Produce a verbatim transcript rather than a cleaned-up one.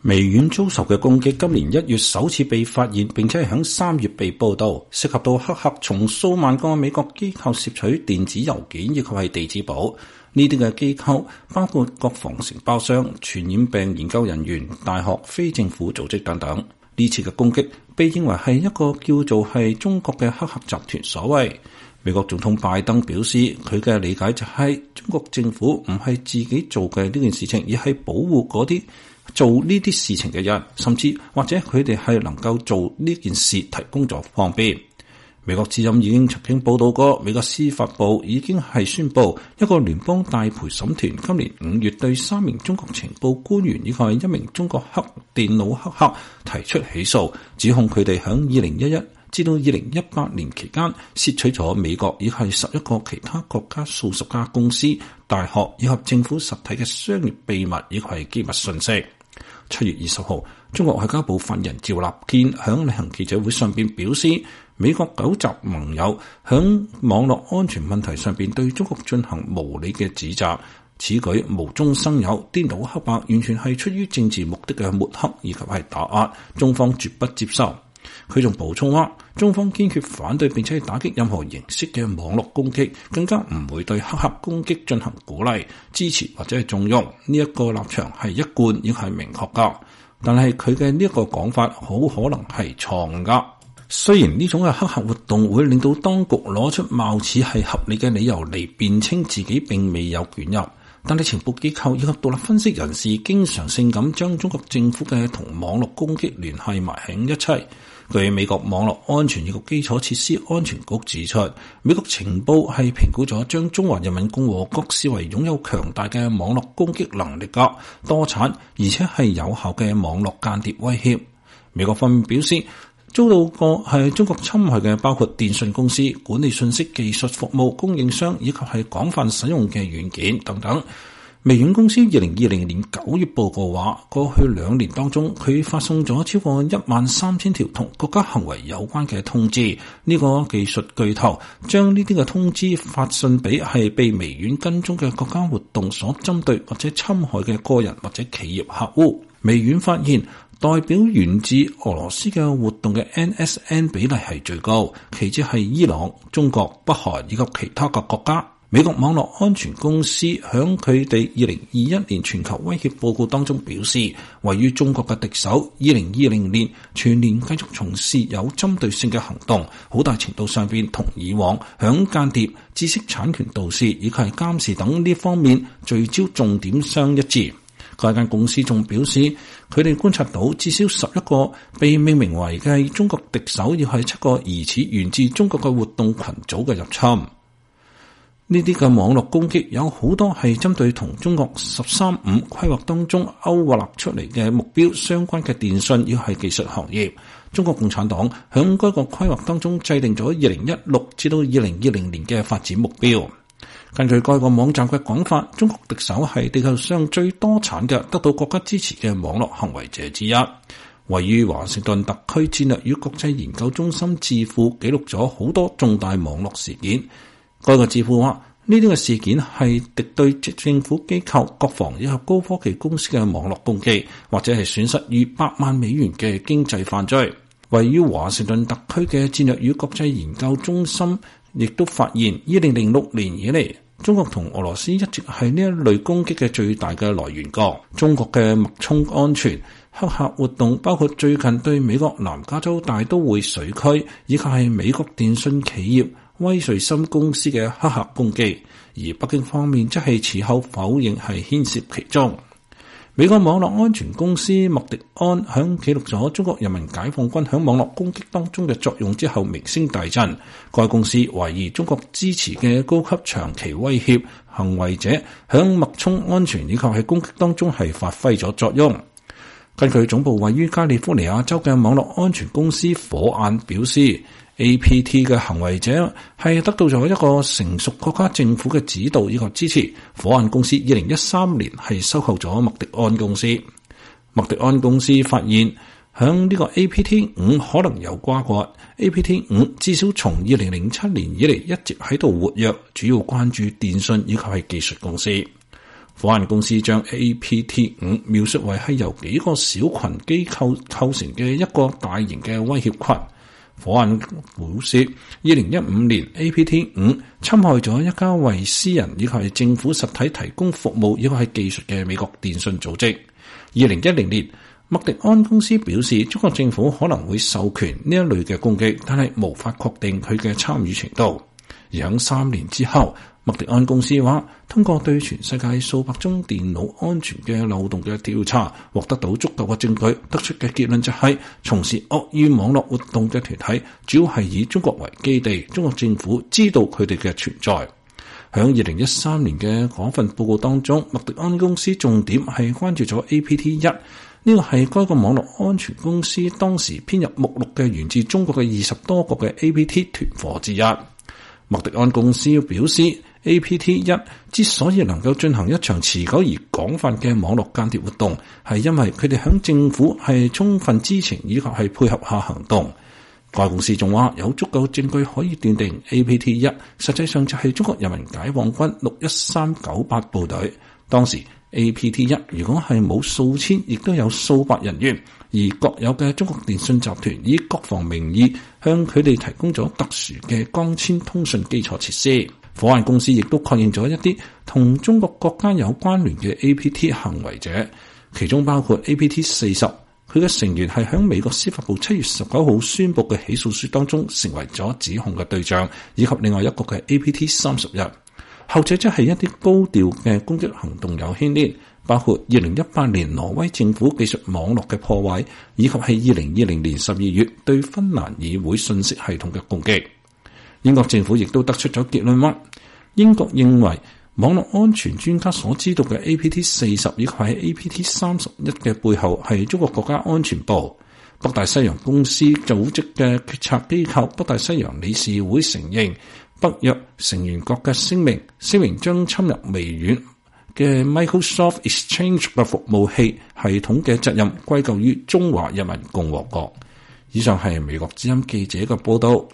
微軟遭受嘅攻擊今年一月首次被發現，並且係響三月被報道，涉及到黑客從數萬個美國機構攝取電子郵件以及係地址簿。呢啲嘅機構包括國防承包商、傳染病研究人員、大學、非政府組織等等。呢次嘅攻擊被認為係一個叫做係中國嘅黑客集團所為。美國總統拜登表示，佢嘅理解就係中國政府唔係自己做嘅呢件事情，而係保護嗰啲做呢啲事情嘅人，甚至或者佢哋係能夠做呢件事提供咗方便。美國之音已經曾經報道過，美國司法部已經係宣布一個聯邦大陪審團今年五月對三名中國情報官員以及一名中國黑電腦黑客提出起訴，指控佢哋響二零一一至到二零一八年期間竊取咗美國以及十一個其他國家數十家公司、大學以及政府實體嘅商業秘密以及係機密信息。七月二十號，中國外交部發言人趙立堅響例行記者會上邊表示，美國糾集盟友響網絡安全問題上邊對中國進行無理嘅指責，此舉無中生有、顛倒黑白，完全係出於政治目的嘅抹黑以及係打壓，中方絕不接受。佢仲補充話，中方堅決反對並且打擊任何形式嘅網絡攻擊，更加唔會對黑客攻擊進行鼓勵、支持或者係縱容。呢一個立場係一貫亦係明確噶，但係佢嘅呢一個講法好可能係錯誤噶。雖然呢種嘅黑客活動會令到當局攞出貌似係合理嘅理由嚟辯稱自己並未有捲入，但係情報機構以及獨立分析人士經常性咁將中國政府嘅同網絡攻擊聯繫埋喺一齊。據美國網絡安全與基礎設施安全局指出，美國情報係評估咗將中華人民共和國視為擁有強大嘅網絡攻擊能力嘅多產而且係有效嘅網絡間諜威脅。美國方面表示，遭到過係中國侵害嘅包括電信公司、管理信息技術服務供應商以及係廣泛使用嘅軟件等等。微軟公司二零二零年九月報告話，過去兩年當中，佢發送咗超過一萬三千條同國家行為有關嘅通知。呢、這個技術巨頭將呢啲嘅通知發信俾係被微軟跟蹤嘅國家活動所針對或者侵害嘅個人或者企業客戶。微軟發現，代表源自俄羅斯嘅活動嘅 N S N 比例係最高，其次係伊朗、中國、北韓以及其他嘅國家。美國網絡安全公司響佢哋二零二一年全球威脅報告當中表示，位於中國嘅敵手二零二零年全年繼續從事有針對性嘅行動，好大程度上邊同以往響間諜、知識產權盜竊以及係監視等呢方面聚焦重點相一致。該間公司仲表示，佢哋觀察到至少十一個被命名為嘅中國敵手，要係七個疑似源自中國嘅活動群組嘅入侵。呢啲嘅網絡攻擊有好多係針對同中國十三五規劃當中勾畫出嚟嘅目標相關嘅電信，要係技術行業。中國共產黨響該個規劃當中制定咗二零一六至到二零二零年嘅發展目標。根據該個網站嘅講法，中國敵手係地球上最多產嘅得到國家支持嘅網絡行為者之一。位於華盛頓特區戰略與國際研究中心智庫記錄咗好多重大網絡事件。該個智庫話，呢啲嘅事件係敵對政府機構、國防以及高科技公司嘅網絡攻擊，或者係損失逾百萬美元嘅經濟犯罪。位於華盛頓特區嘅戰略與國際研究中心亦都發現，二零零六年以嚟，中國同俄羅斯一直係呢一類攻擊嘅最大嘅來源國。中國嘅脈衝安全黑客活動包括最近對美國南加州大都會水區以及係美國電信企業威瑞森公司嘅黑客攻擊，而北京方面則係此後否認係牽涉其中。美國網絡安全公司麥迪安響記錄咗中國人民解放軍響網絡攻擊當中嘅作用之後，名聲大振。該公司懷疑中國支持嘅高級長期威脅行為者響脈衝安全以及喺攻擊當中係發揮咗作用。根據總部位於加利福尼亞州嘅網絡安全公司火眼表示，A P T 嘅行為者係得到咗一個成熟國家政府嘅指導以及支持。火眼公司二零一三年係收購咗麥迪安公司。麥迪安公司發現響呢個 A P T 五可能有瓜葛。A P T 五至少從二零零七年以嚟一直喺度活躍，主要關注電信以及係技術公司。 火眼公司將 A P T 五 描述為係由幾個小群機構構成嘅一個大型嘅威脅群。火眼表示，二零一五年 A P T 五 侵害咗一家為私人以及係政府實體提供服務以及係技術嘅美國電信組織。二零一零年，麥迪安公司表示，中國政府可能會授權呢一類嘅攻擊，但係無法確定佢嘅參與程度。而喺三年之後，麥迪安公司話，通過對全世界數百宗電腦安全嘅漏洞嘅調查，獲得到足夠嘅證據，得出嘅結論就係，從事惡意網絡活動嘅團體主要係以中國為基地，中國政府知道佢哋嘅存在。喺二零一三年嘅嗰份報告當中，麥迪安公司重點係關注咗 A P T 一，呢個係該個網絡安全公司當時編入目錄嘅源自中國嘅二十多個嘅 A P T 團夥之一。麥迪安公司表示 A P T 一之所以能夠進行一場持久而廣泛嘅網絡間諜活動，係因為佢哋響政府係充分知情以及係配合下行動。該公司仲話有足夠證據可以斷定 A P T 一 實際上就係中國人民解放軍六一三九八部隊。當時 A P T 一 如果係冇數千，亦都有數百人員，而國有嘅中國電信集團以國防名義向佢哋提供咗特殊嘅光纖通訊基礎設施。火眼公司亦都確認咗一啲同中國國家有關聯嘅 A P T 行為者，其中包括 A P T 四十，佢嘅成員係響美國司法部七月十九號宣布嘅起訴書當中成為咗指控嘅對象，以及另外一個嘅 A P T 三十一。後者則係一啲高調嘅攻擊行動有牽連，包括二零一八年挪威政府技術網絡嘅破壞，以及係二零二零年十二月對芬蘭議會信息系統嘅攻擊。英國政府亦都得出咗結論話，英國認為網絡安全專家所知道嘅 A P T 四十以及係 A P T 三十一嘅背後係中國國家安全部。北大西洋公司組織嘅決策機構北大西洋理事會承認，北約成員國嘅聲明，聲明將侵入微軟嘅 Microsoft Exchange 嘅服務器系統嘅責任歸咎於中華人民共和國。以上係美國之音記者嘅報道。